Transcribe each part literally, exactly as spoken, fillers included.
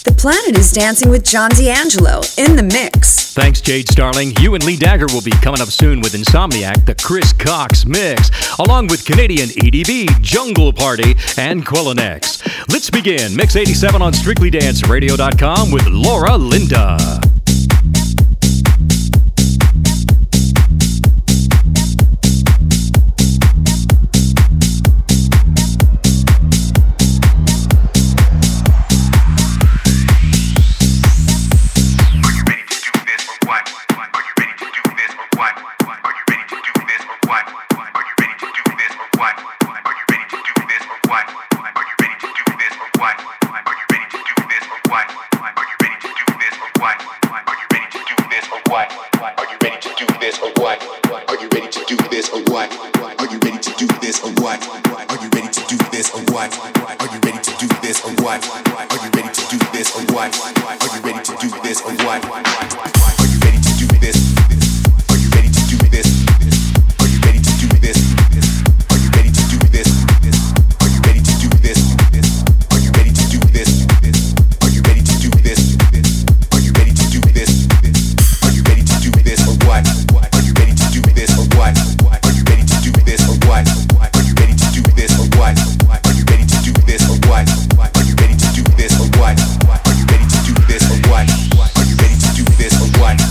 The Planet is dancing with John D'Angelo in the mix. Thanks, Jade Starling. You and Lee Dagger will be coming up soon with Insomniac, the Chris Cox Mix, along with Canadian E D B, Jungle Party, and Quillinex. Let's begin Mix eighty-seven on strictly dance radio dot com with Laura Linda. What?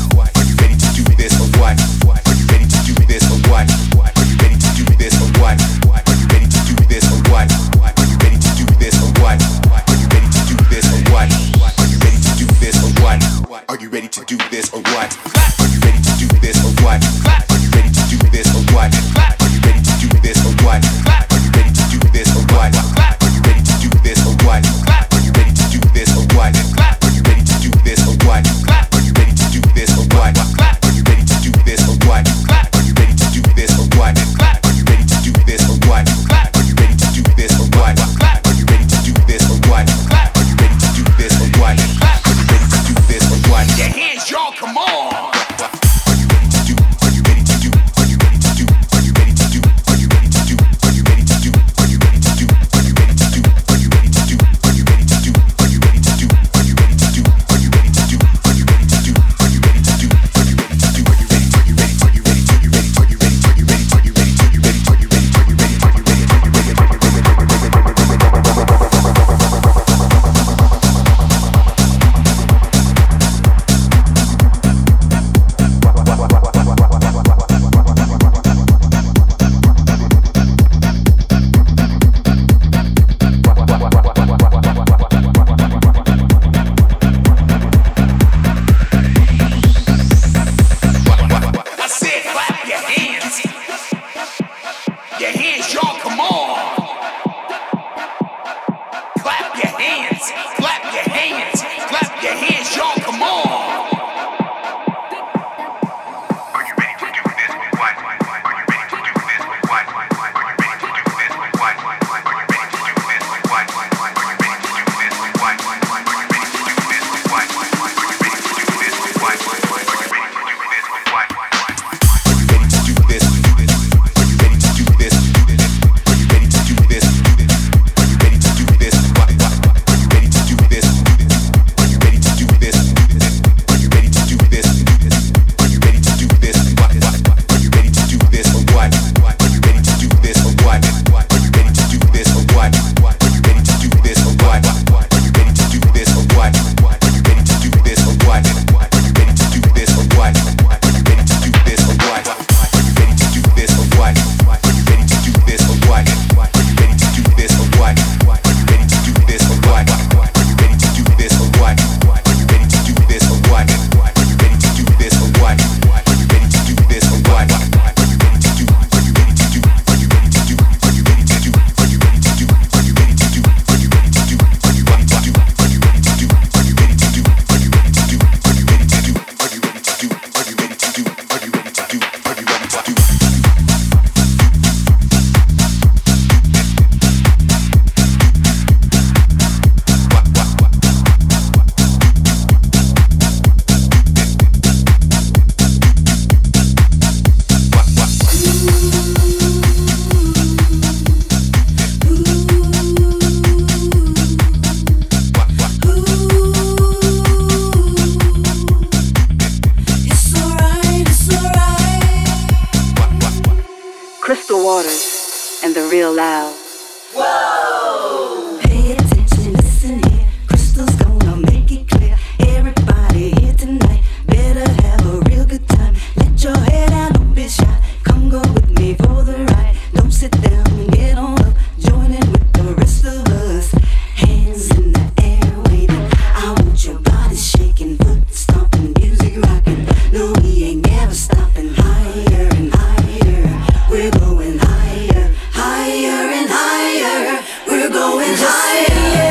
Waters and the Real Loud. Whoa! Pay attention, listen here. Crystal's gonna make it clear. Everybody here tonight better have a real good time. Let your head down, don't be shy. Come go with me for the ride. Don't sit down and get on up. Join in with the rest of us. Hands in the air waving. I want your body shaking, foot stomping, music rocking. No, we ain't never stopping. Higher and higher, we're going higher, higher and higher. We're going higher.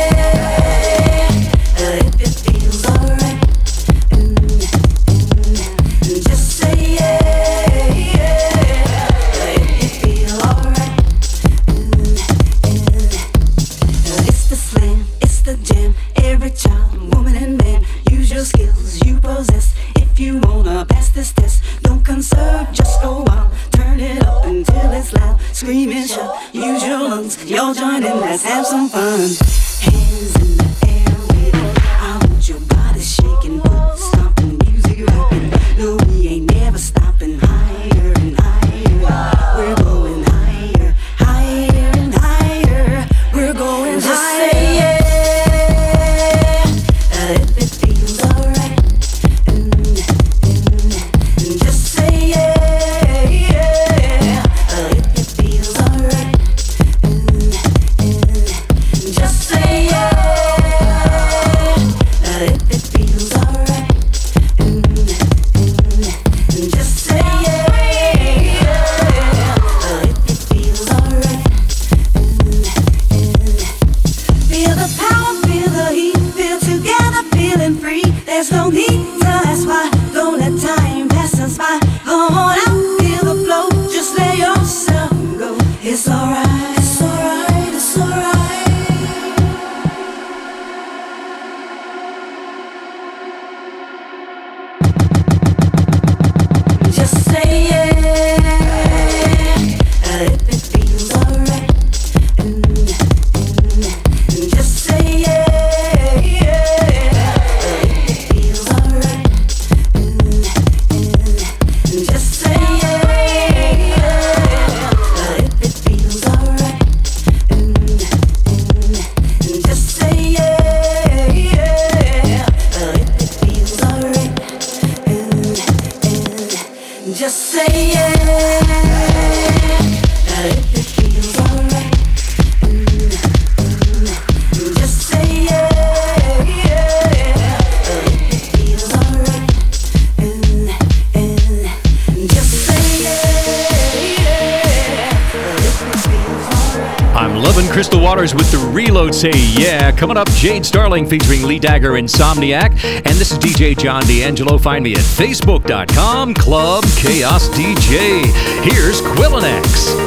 Uh, if it feels alright, mm, mm, just say yeah, yeah. Uh, if it feels alright, mm, mm. Uh, it's the slam, it's the jam. Every child, woman and man, use your skills you possess. If you wanna pass this test, don't conserve, just go out. Turn it up until it's loud. Scream and shout, use your lungs. Y'all join in, let's have some fun. Hands in the air waving. I want your body shaking, foot stomping, music rocking. No, we ain't never stopping. Higher and higher, we're going higher, higher and higher. We're going just higher. Say yeah. Uh, if it feels alright, mm, mm, just say yeah, yeah. Uh, if it feels alright, mm, mm, just say yeah. Uh, if it feels alright, mm, mm, just say yeah, yeah. Uh, if it feels alright, mm, mm. Feel the power, feel the heat, feel together, feeling free. There's no need to ask why. Don't let time pass us by. Come on out, feel the flow. Just let yourself go. It's alright, it's alright, it's alright. Just say yeah. Uh, if it feels alright, mm, mm, just say yeah, yeah. Uh, if it feels alright, mm, mm, just say yeah, yeah. Uh, if it feels alright, mm, mm, just say yeah, yeah. Uh, if it feels alright, mm, mm, just say yeah. Uh, if it feels alright, mm, mm, just say yeah, yeah. Uh, if it feels alright, mm, mm, just say yeah, yeah. Uh, if it feels alright. I'm loving Crystal Waters with the Reload Say Yeah. Coming up, Jade Starling featuring Lee Dagger, Insomniac. And this is D J John D'Angelo. Find me at facebook dot com, Club Chaos D J. Here's Quillinex.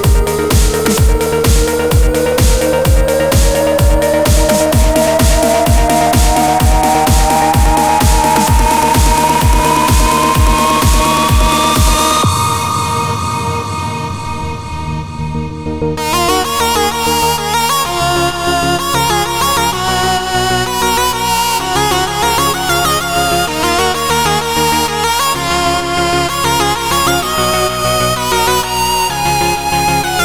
Thank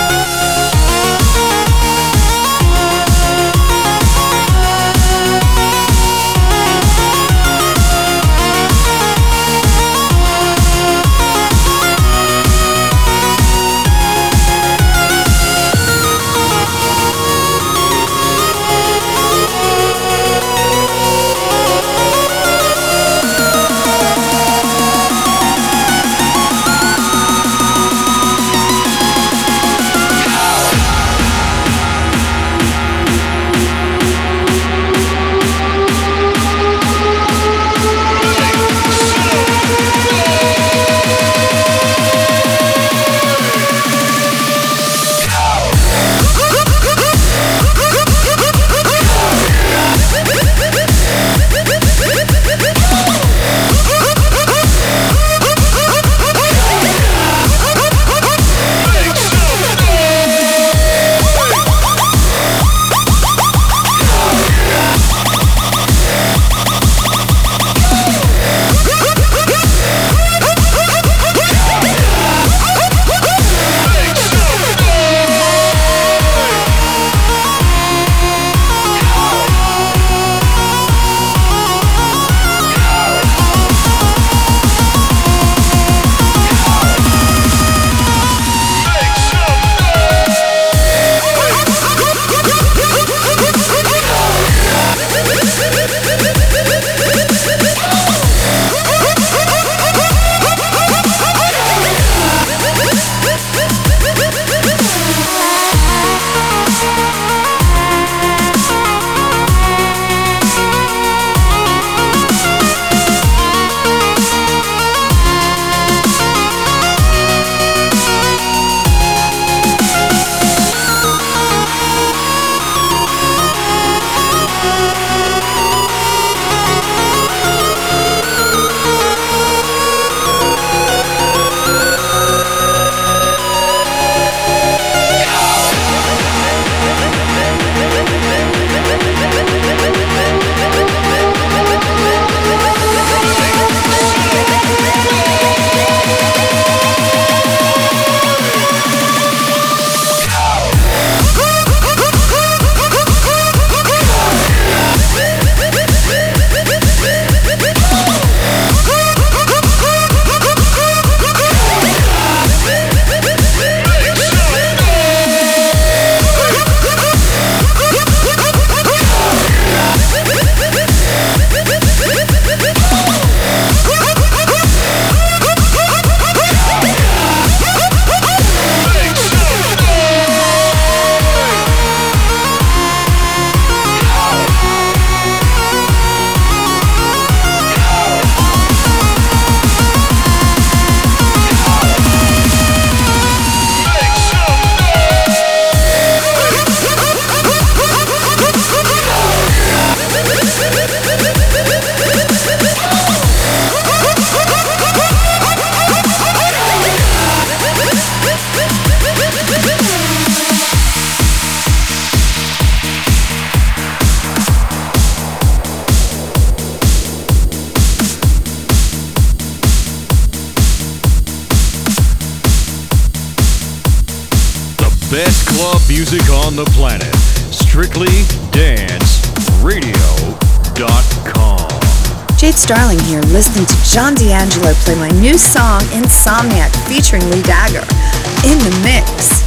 club music on the planet. Strictly Dance Radio dot com. Jade Starling here, listening to John D'Angelo play my new song, Insomniac, featuring Lee Dagger, in the mix.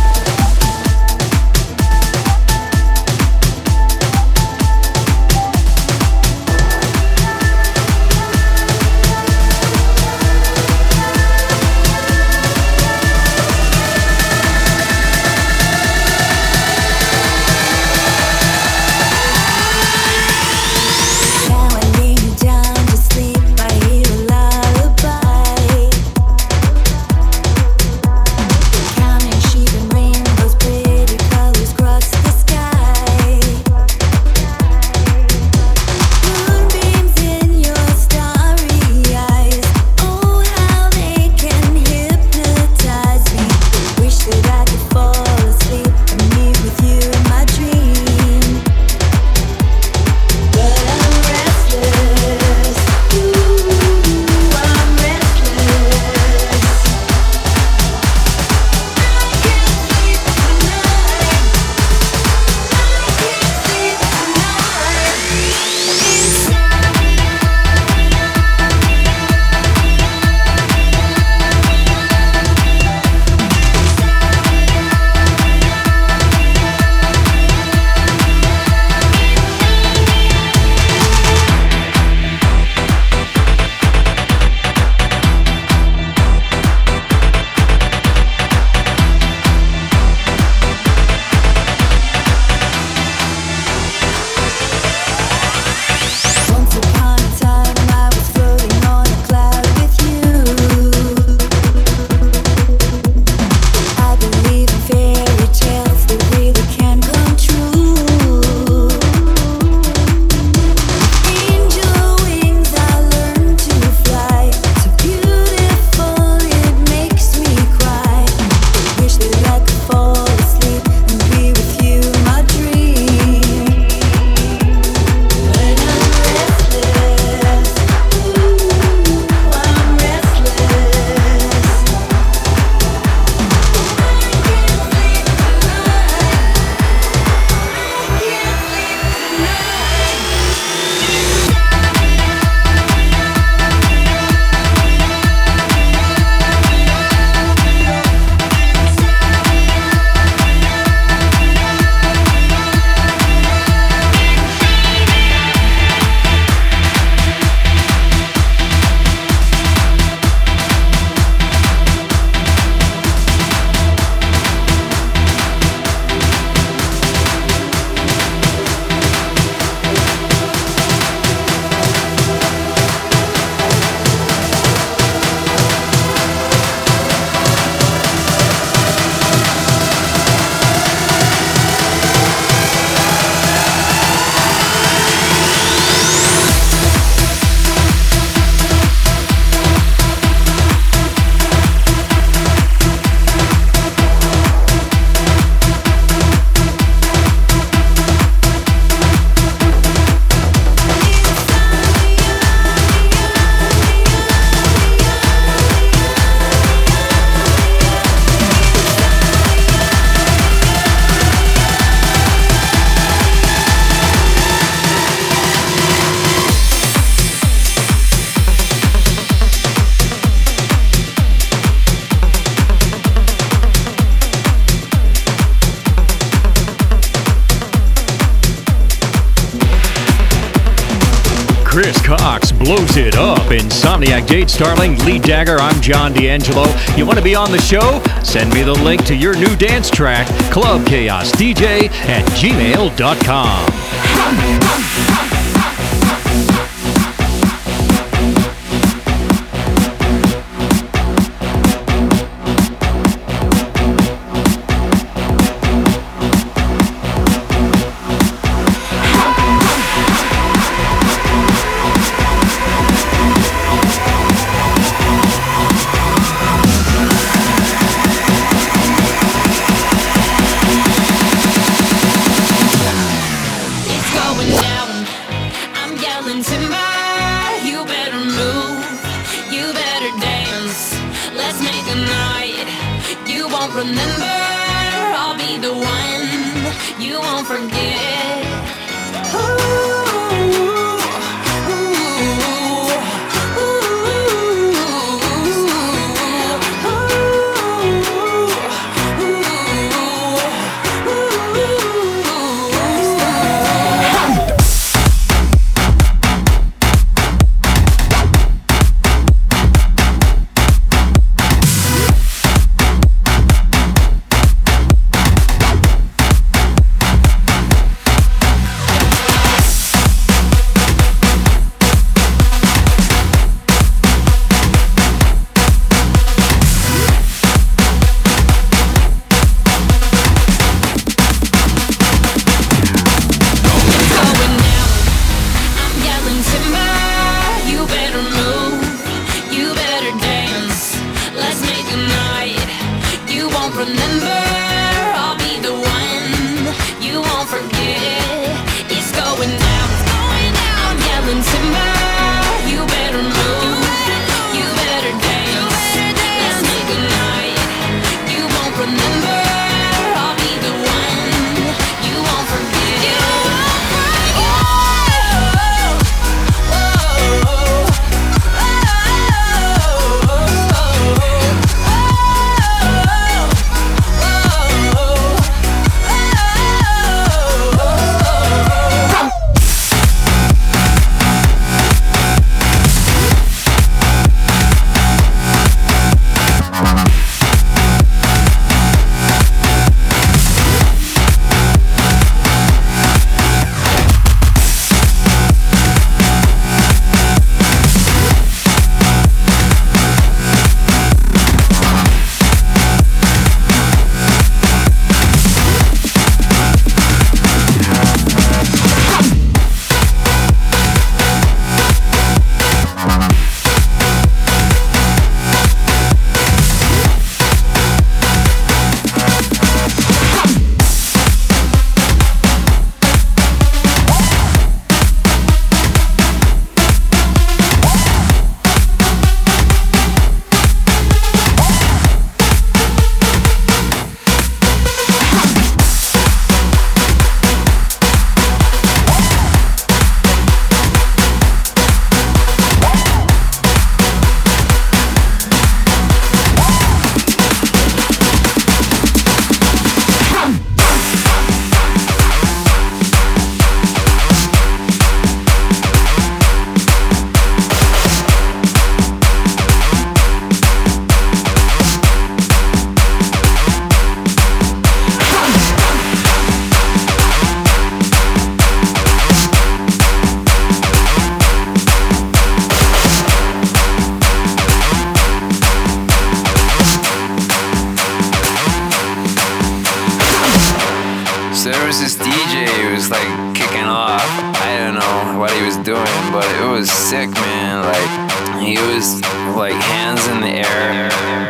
Chris Cox blows it up. Insomniac, Jade Starling, Lee Dagger, I'm John D'Angelo. You want to be on the show? Send me the link to your new dance track, club chaos d j at gmail dot com. Remember, I'll be be the one you won't forget. Ooh, ooh, ooh, this D J who was like kicking off. I don't know what he was doing, but it was sick, man. Like, he was like hands in the air.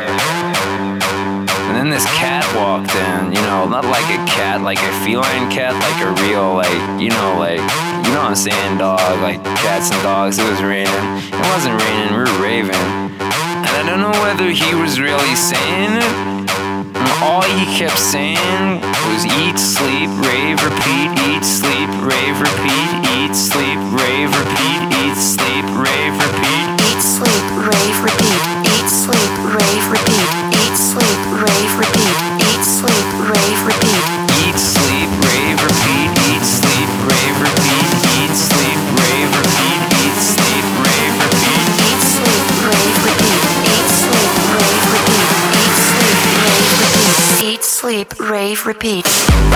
And then this cat walked in, you know, not like a cat, like a feline cat, like a real, like, you know, like, you know what I'm saying, dog, like cats and dogs. It was raining. It wasn't raining, we were raving. And I don't know whether he was really saying it. All he kept saying was eat, sleep, rave, repeat, eat, sleep, rave, repeat, eat, sleep, rave, repeat, eat, sleep, rave, repeat. Eat, sleep, rave, repeat, eat, sleep, rave, repeat, eat, sleep, rave, repeat, eat, sleep, rave, repeat. Eat, sleep, rave, repeat, eat, sleep, rave, repeat, eat, sleep, rave, repeat, eat, sleep, rave, repeat. Eat, sleep, rave, repeat, eat, sleep, rave, repeat, eat, sleep, rave, repeat, eat, sleep, rave, repeat.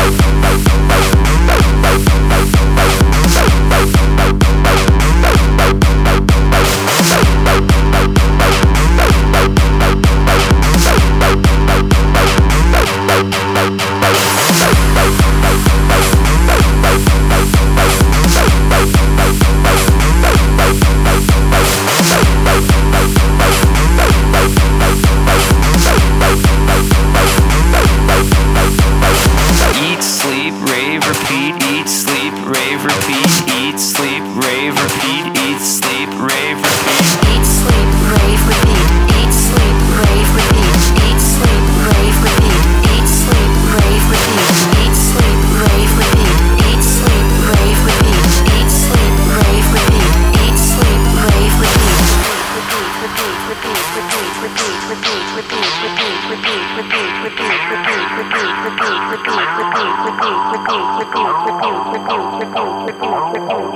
Eat, sleep, rave, repeat, eat, sleep, rave, repeat, eat, sleep, rave, repeat, eat, sleep, rave, repeat. Eat, sleep, rave, repeat, eat, sleep, rave, repeat, eat, sleep, rave, repeat, eat, sleep, rave, repeat.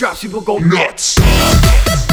drops, people go nuts.